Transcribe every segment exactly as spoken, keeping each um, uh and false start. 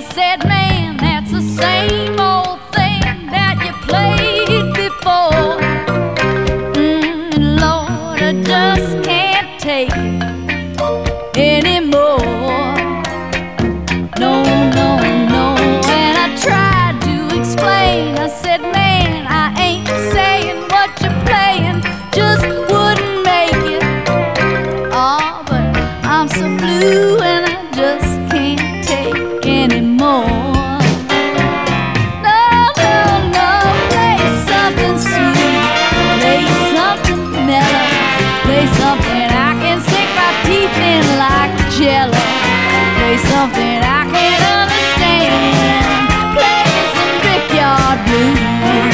said, man, that's the same old thing that you played before. Mm, Lord, I just can't take it anymore. No, no, no. And I tried to explain. I said, man, I ain't saying what you're playing just wouldn't make it. Oh, but I'm so blue and I just can't take anymore. No, no, no. Play something sweet, play something mellow, play something I can sink my teeth in like jello, play something I can understand, play me some Brickyard Blues.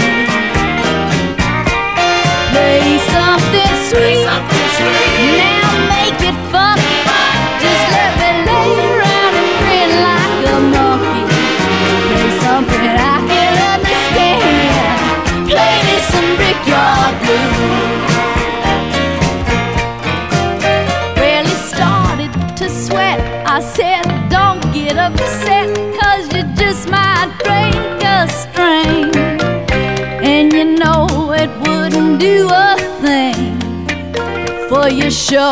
Play something sweet, something sweet. Now make it funky. Just let me lay around and grin like a monkey. Play something I can understand. Play me some Brickyard Blues. Well, he started to sweat. I said, don't get upset, cause you just might break a string. And you know it wouldn't do a thing for your show.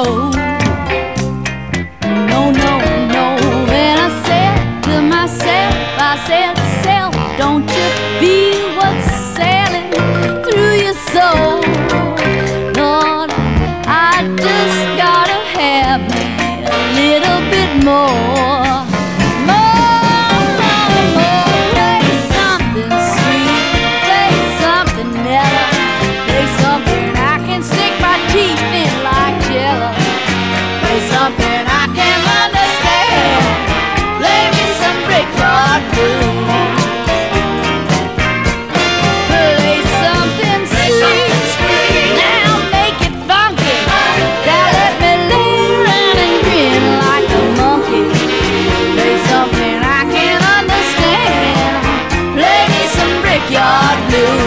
No, no, no. And I said to myself, I said, self, don't you feel what's sailing through your soul? Lord, I just gotta have me a little bit more. Something I can understand. Play me some Brickyard Blues. Play something sweet. Now make it funky. Now let me lay around and grin like a monkey. Play something I can understand. Play me some Brickyard Blues.